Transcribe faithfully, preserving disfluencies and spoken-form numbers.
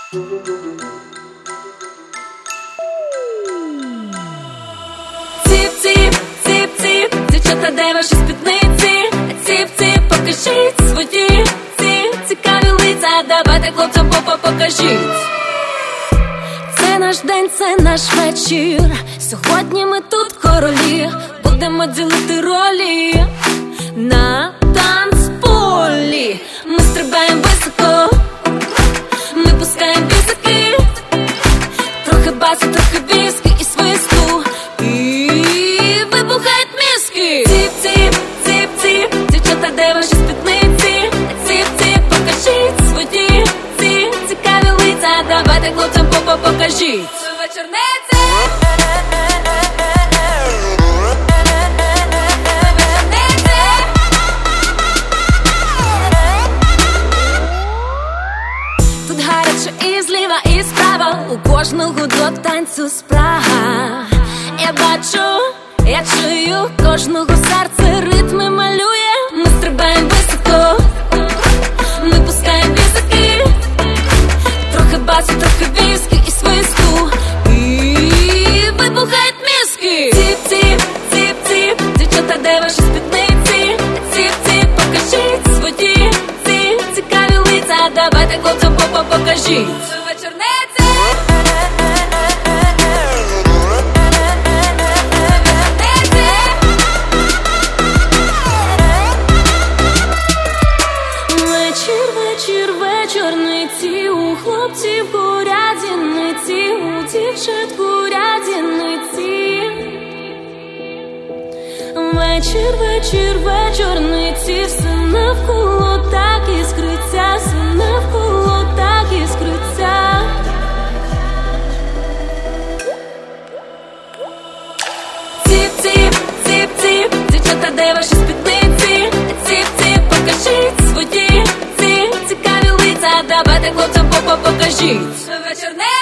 Ціп-ціп, ціп-ціп, дівчата, де ваші спідниці? Ціп-ціп, покажіть свої ці цікаві лиця. Давайте хлопцям попа покажіть. Це наш день, це наш вечір. Сьогодні ми тут королі. Будемо ділити ролі на танцполі. Ми стрибаємо високо, ми пускаємо бісики. Трохи басу, трохи віскі і свисту, і вибухають мізки. Ціп-ціп, ціп-ціп, дівчата, де ваші спідниці? Ціп-ціп, покажіть свої ці цікаві лиця. Давайте хлопцям попа покажіть. Вечорниці! Тут гаряче і зліва, і справа, у кожного до танцю спрага. Я бачу, я чую, кожного серце ритми малює. Ми стрибаємо високо, ми пускаємо бісики. Трохи басу, трохи віскі і свисту, і вибухають мізки. Ціп-ціп, ціп-ціп, дівчата, де ваші спідниці? Ціп-ціп, покажіть свої ці цікаві лиця. Давайте хлопцям попа покажіть. Вечорниці! Вечір, вечір, вечорниці, у хлопців курятиниці, у дівчат курятиниці. Вечір, вечір, вечорниці, все навколо так іскриться, все навколо так іскриться. Ціп-ціп, ціп-ціп, дівчата, де ваші спідниці? Ціп-ціп, покажіть свої ці цікаві лиця. Давайте хлопцям попа покажіть. Вечорниці!